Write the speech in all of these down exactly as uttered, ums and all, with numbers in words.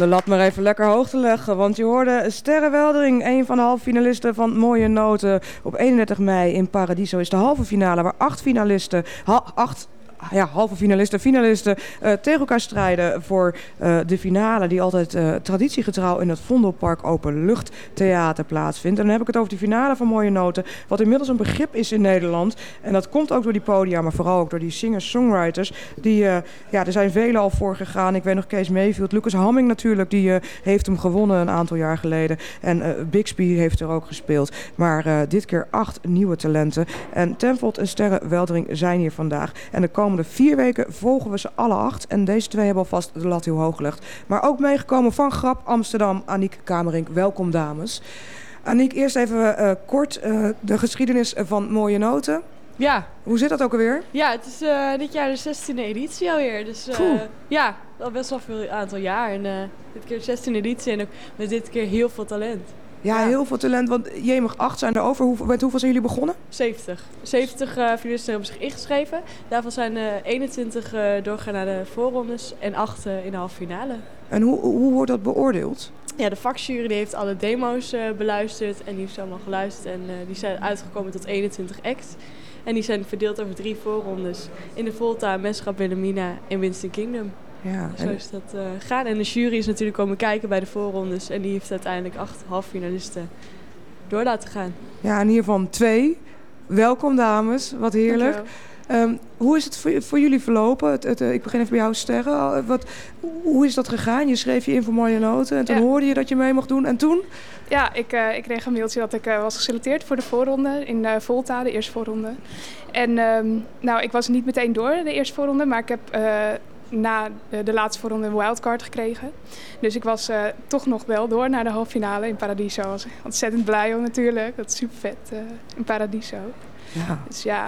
de lat maar even lekker hoog te leggen. Want je hoorde Sterre Weldering, een van de halve finalisten van Mooie Noten. Op eenendertig mei in Paradiso is de halve finale waar acht finalisten, ha, acht ja, halve finalisten, finalisten uh, tegen elkaar strijden voor uh, de finale die altijd uh, traditiegetrouw in het Vondelpark Openluchttheater plaatsvindt. En dan heb ik het over die finale van Mooie Noten, wat inmiddels een begrip is in Nederland. En dat komt ook door die podia, maar vooral ook door die singers-songwriters. Die, uh, ja, er zijn velen al voor gegaan. Ik weet nog Kees Mayfield, Lucas Hamming natuurlijk, die uh, heeft hem gewonnen een aantal jaar geleden. En uh, Bixby heeft er ook gespeeld. Maar uh, dit keer acht nieuwe talenten. En Tenvold en Sterre Weldering zijn hier vandaag. En de komende De vier weken volgen we ze alle acht. En deze twee hebben alvast de lat heel hoog gelegd. Maar ook meegekomen van Grap Amsterdam, Aniek Kamerink. Welkom, dames. Aniek, eerst even uh, kort uh, de geschiedenis van Mooie Noten. Ja. Hoe zit dat ook alweer? Ja, het is uh, dit jaar de zestiende editie alweer. Dus uh, cool. Ja, al best wel veel aantal jaar. En uh, dit keer de zestiende editie en ook met dit keer heel veel talent. Ja, ja, heel veel talent. Want jemig, acht zijn er over. Hoe, met hoeveel zijn jullie begonnen? zeventig. zeventig uh, finalisten hebben zich ingeschreven. Daarvan zijn uh, eenentwintig uh, doorgegaan naar de voorrondes en acht uh, in de halve finale. En hoe, hoe wordt dat beoordeeld? Ja, de vakjury die heeft alle demo's uh, beluisterd en die heeft ze allemaal geluisterd. En uh, die zijn uitgekomen tot eenentwintig acts. En die zijn verdeeld over drie voorrondes. In de Volta, Mesgrap, Wilhelmina en Winston Kingdom. Ja, Zo is dat uh, gaan. En de jury is natuurlijk komen kijken bij de voorrondes. En die heeft uiteindelijk acht halffinalisten door laten gaan. Ja, en hiervan twee. Welkom, dames. Wat heerlijk. Um, hoe is het voor, voor jullie verlopen? Het, het, ik begin even bij jou, Sterre. Wat, hoe is dat gegaan? Je schreef je in voor Mooie Noten en toen ja. hoorde je dat je mee mocht doen. En toen? Ja, ik, uh, ik kreeg een mailtje dat ik uh, was geselecteerd voor de voorronde in uh, Volta, de eerste voorronde. En um, nou, ik was niet meteen door de eerste voorronde, maar ik heb uh, na de, de laatste voorronde een wildcard gekregen. Dus ik was uh, toch nog wel door naar de halve finale in Paradiso. Ik was ontzettend blij om natuurlijk. Dat is super vet uh, in Paradiso. Ja. Dus ja.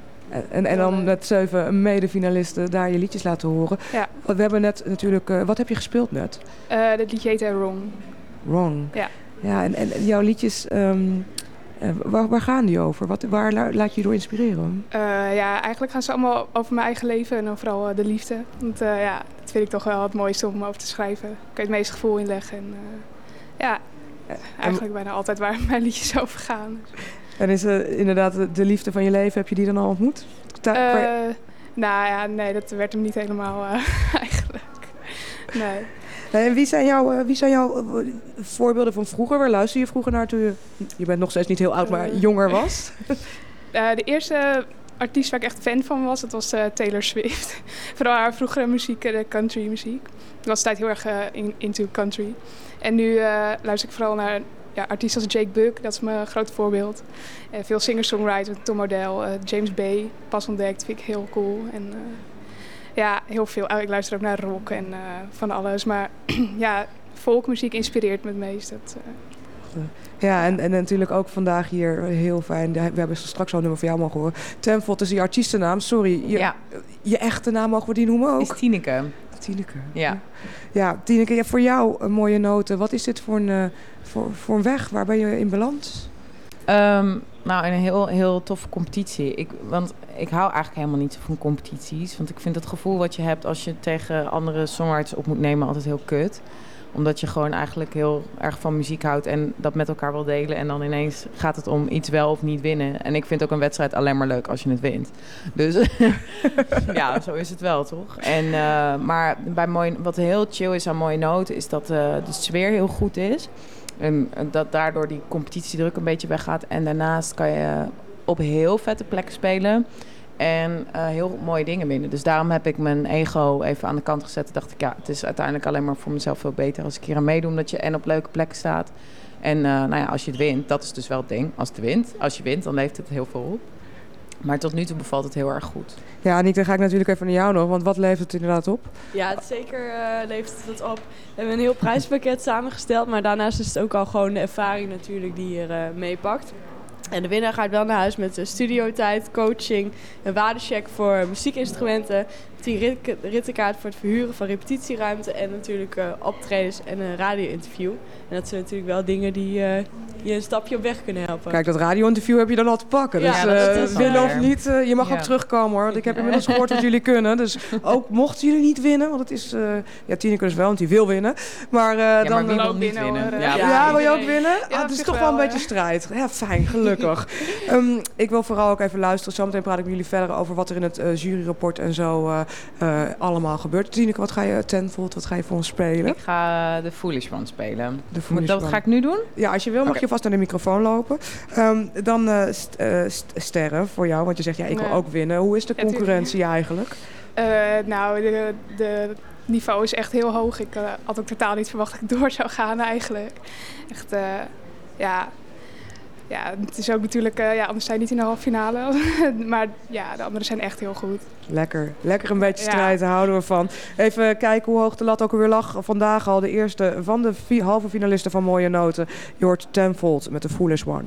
En, en dan met zeven medefinalisten daar je liedjes laten horen. Ja. We hebben net natuurlijk... Uh, wat heb je gespeeld net? Uh, dat liedje heette Wrong. Wrong. Ja. Ja, en, en jouw liedjes... Um, uh, waar, waar gaan die over? Wat, waar la, laat je je door inspireren? Uh, ja, eigenlijk gaan ze allemaal over mijn eigen leven en dan vooral uh, de liefde. Want uh, ja, dat vind ik toch wel het mooiste om over te schrijven. Daar kan je het meeste gevoel in leggen. En, uh, ja, eigenlijk en, bijna altijd waar mijn liedjes over gaan. En is uh, inderdaad de, de liefde van je leven, heb je die dan al ontmoet? Ta- uh, nou ja, nee, dat werd hem niet helemaal uh, eigenlijk. Nee. Nee, en wie zijn jouw, uh, wie zijn jouw uh, voorbeelden van vroeger? Waar luister je vroeger naar toen je... Je bent nog steeds niet heel oud, maar uh, jonger was. uh, de eerste artiest waar ik echt fan van was, dat was uh, Taylor Swift. Vooral haar vroegere muziek, de country muziek. Ik was tijd heel erg uh, in, into country. En nu uh, luister ik vooral naar... Ja, artiesten als Jake Buck, dat is mijn groot voorbeeld. Uh, veel singer-songwriters, Tom Odell, uh, James Bay, pas ontdekt, vind ik heel cool. En uh, ja, heel veel. Ik luister ook naar rock en uh, van alles. Maar ja, folkmuziek inspireert me het meest. Dat, uh, ja, en, en natuurlijk ook vandaag hier heel fijn. We hebben straks al een nummer van jou mogen horen. Tenvold is die artiestennaam. Sorry, je, ja. je echte naam mogen we die noemen ook? Is Tineke. Tineke. Ja. Ja, Tineke, ja, voor jou een Mooie Noten. Wat is dit voor een, uh, voor, voor een weg? Waar ben je in beland? Um, nou, een heel, heel toffe competitie. Ik, want ik hou eigenlijk helemaal niet zo van competities. Want ik vind het gevoel wat je hebt als je tegen andere songwriters op moet nemen altijd heel kut. Omdat je gewoon eigenlijk heel erg van muziek houdt en dat met elkaar wil delen. En dan ineens gaat het om iets wel of niet winnen. En ik vind ook een wedstrijd alleen maar leuk als je het wint. Dus ja, zo is het wel, toch? En, uh, maar bij mooi, wat heel chill is aan Mooie Noten is dat uh, de sfeer heel goed is. En dat daardoor die competitiedruk een beetje weggaat. En daarnaast kan je op heel vette plekken spelen. En uh, heel mooie dingen winnen. Dus daarom heb ik mijn ego even aan de kant gezet. En dacht ik, ja, het is uiteindelijk alleen maar voor mezelf veel beter als ik hier aan meedoe. Omdat je en op leuke plekken staat. En uh, nou ja, als je het wint, dat is dus wel het ding. Als het wint, als je wint, dan levert het heel veel op. Maar tot nu toe bevalt het heel erg goed. Ja, Aniek, dan ga ik natuurlijk even naar jou nog. Want wat levert het inderdaad op? Ja, het zeker uh, levert het wat op. We hebben een heel prijspakket samengesteld. Maar daarnaast is het ook al gewoon de ervaring natuurlijk die je uh, meepakt. En de winnaar gaat wel naar huis met studiotijd, coaching, een waardecheck voor muziekinstrumenten, tien rit- rittenkaarten voor het verhuren van repetitieruimte en natuurlijk uh, optredens en een radio-interview. En dat zijn natuurlijk wel dingen die uh, je een stapje op weg kunnen helpen. Kijk, dat radio-interview heb je dan al te pakken. Ja, dus dat uh, is winnen waar. of niet, uh, je mag Ja. ook terugkomen hoor. Want ik heb inmiddels gehoord wat jullie kunnen. Dus ook mochten jullie niet winnen, want het is... Uh, ja, Tineke dus wel, want die wil winnen. Maar, uh, Ja, dan, maar wie uh, wil niet winnen, winnen? hoor. Ja, Ja, Ja, wil je ook iedereen. winnen? Ja, Ah, op het is zich toch wel een wel, beetje ja. strijd. Ja, fijn, gelukkig. um, ik wil vooral ook even luisteren. Zometeen praat ik met jullie verder over wat er in het uh, juryrapport en zo uh, uh, allemaal gebeurt. Tineke, wat ga je, Tenvold, wat ga je voor ons spelen? Ik ga uh, de Foolish One spelen. De Foolish Dat One. ga ik nu doen? Ja, als je wil mag Oké. je vast naar de microfoon lopen. Um, dan uh, st- uh, st- sterren voor jou, want je zegt ja, ik wil Ja. ook winnen. Hoe is de Ja, concurrentie eigenlijk? Uh, nou, de, de niveau is echt heel hoog. Ik uh, had ook totaal niet verwacht dat ik door zou gaan eigenlijk. Echt, uh, ja... Ja, het is ook natuurlijk... Uh, ja, anders zijn niet in de halve finale. Maar ja, de anderen zijn echt heel goed. Lekker, lekker een beetje Ja. strijd, daar houden we van. Even kijken hoe hoog de lat ook alweer lag. Vandaag al de eerste van de vi- halve finalisten van Mooie Noten. Je hoort Tenvold met de Foolish One.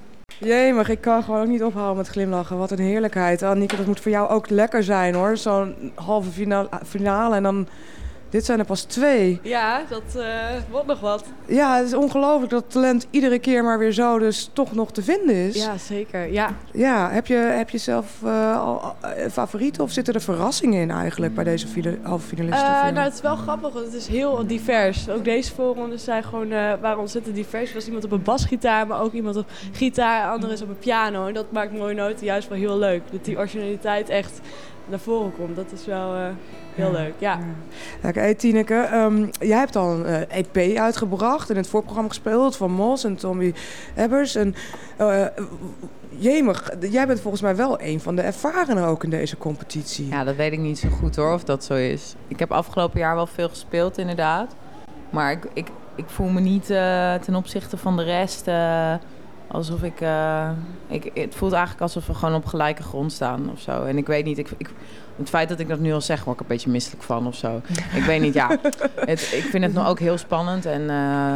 Jee, maar ik kan gewoon ook niet ophouden met glimlachen. Wat een heerlijkheid. Anneke, dat moet voor jou ook lekker zijn hoor. Zo'n halve fina- finale en dan... Dit zijn er pas twee. Ja, dat uh, wordt nog wat. Ja, het is ongelooflijk dat talent iedere keer maar weer zo dus toch nog te vinden is. Ja, zeker. Ja. Ja, heb je, heb je zelf uh, al uh, favorieten of zitten er verrassingen in eigenlijk bij deze file, halve finalisten? Uh, voor jou? nou, het is wel grappig, want het is heel divers. Ook deze voorrondes zijn gewoon, uh, waren ontzettend divers. Er was iemand op een basgitaar, maar ook iemand op gitaar. Anderen is op een piano. En dat maakt Mooie Noten juist wel heel leuk. Dat die originaliteit echt naar voren komt. Dat is wel uh, heel Ja. leuk, ja. Oké, hey, Tineke, um, jij hebt al een uh, E P uitgebracht en in het voorprogramma gespeeld van Mos en Tommy Ebbers. En uh, jemig, jij bent volgens mij wel een van de ervarenen ook in deze competitie. Ja, dat weet ik niet zo goed hoor, of dat zo is. Ik heb afgelopen jaar wel veel gespeeld inderdaad. Maar ik, ik, ik voel me niet uh, ten opzichte van de rest... Uh, alsof ik, uh, ik... Het voelt eigenlijk alsof we gewoon op gelijke grond staan of zo. En ik weet niet... Ik, ik, het feit dat ik dat nu al zeg, word ik een beetje misselijk van of zo. Ik weet niet, ja. Het, ik vind het nog ook heel spannend. En, uh,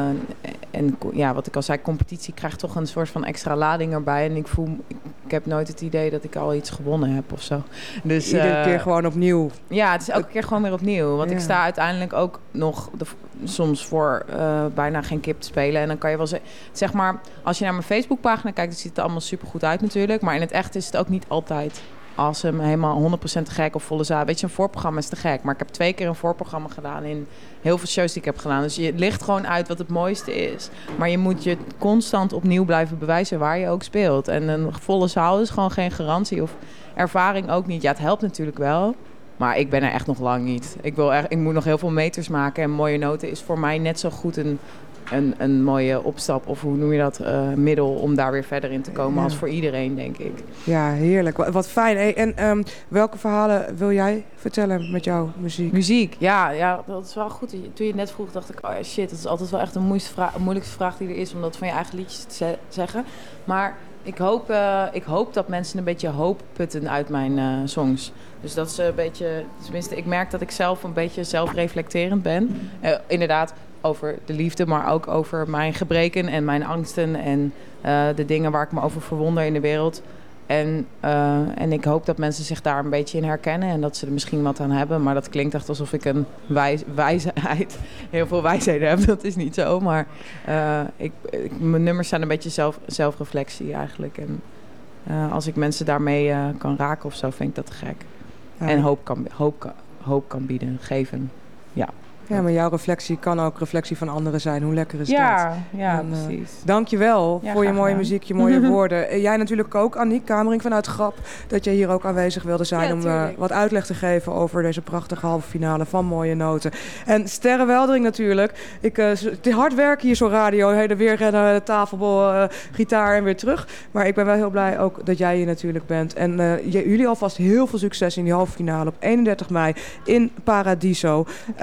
en ja, wat ik al zei, competitie krijgt toch een soort van extra lading erbij. En ik voel... Ik, ik heb nooit het idee dat ik al iets gewonnen heb of zo. Dus, Iedere uh, keer gewoon opnieuw. Ja, het is elke keer gewoon weer opnieuw. Want Ja. ik sta uiteindelijk ook nog de, soms voor uh, bijna geen kip te spelen. En dan kan je wel zeggen... Zeg maar, als je naar mijn Facebookpagina kijkt, dan ziet het er allemaal supergoed uit natuurlijk. Maar in het echt is het ook niet altijd... Awesome, helemaal honderd procent te gek of volle zaal. Weet je, een voorprogramma is te gek. Maar ik heb twee keer een voorprogramma gedaan in heel veel shows die ik heb gedaan. Dus je ligt gewoon uit wat het mooiste is. Maar je moet je constant opnieuw blijven bewijzen waar je ook speelt. En een volle zaal is gewoon geen garantie. Of ervaring ook niet. Ja, het helpt natuurlijk wel. Maar ik ben er echt nog lang niet. Ik, wil echt, ik moet nog heel veel meters maken. En Mooie Noten is voor mij net zo goed een... Een, een mooie opstap, of hoe noem je dat, uh, middel om daar weer verder in te komen Ja. als voor iedereen, denk ik. Ja, heerlijk. Wat, wat fijn. Hey, en um, welke verhalen wil jij vertellen met jouw muziek? Muziek, ja, ja, dat is wel goed. Toen je het net vroeg, dacht ik, oh ja, shit, dat is altijd wel echt een moeilijkste vraag, een moeilijkste vraag die er is om dat van je eigen liedjes te ze- zeggen. Maar ik hoop, uh, ik hoop dat mensen een beetje hoop putten uit mijn uh, songs. Dus dat ze een beetje, tenminste, ik merk dat ik zelf een beetje zelfreflecterend ben. Uh, inderdaad, over de liefde, maar ook over mijn gebreken en mijn angsten en uh, de dingen waar ik me over verwonder in de wereld. En, uh, en ik hoop dat mensen zich daar een beetje in herkennen en dat ze er misschien wat aan hebben. Maar dat klinkt echt alsof ik een wijs, wijsheid, heel veel wijsheden heb. Dat is niet zo, maar uh, ik, ik, mijn nummers zijn een beetje zelf, zelfreflectie eigenlijk. En uh, als ik mensen daarmee uh, kan raken of zo, vind ik dat te gek. Ja. En hoop kan, hoop, kan, hoop kan bieden, geven, ja. Ja, maar jouw reflectie kan ook reflectie van anderen zijn. Hoe lekker is Ja, dat? ja, En, uh, precies. Dank je wel Ja, voor je graag mooie gedaan. muziek, je mooie woorden. En jij natuurlijk ook, Aniek Kamering vanuit Grap, dat jij hier ook aanwezig wilde zijn Ja, om uh, tuurlijk. wat uitleg te geven over deze prachtige halve finale van Mooie Noten. En Sterre Weldering natuurlijk. Ik, uh, het is hard werken hier zo radio, heen en weer rennen, tafelbal, uh, gitaar en weer terug. Maar ik ben wel heel blij ook dat jij hier natuurlijk bent. En uh, j- jullie alvast heel veel succes in die halve finale op eenendertig mei in Paradiso.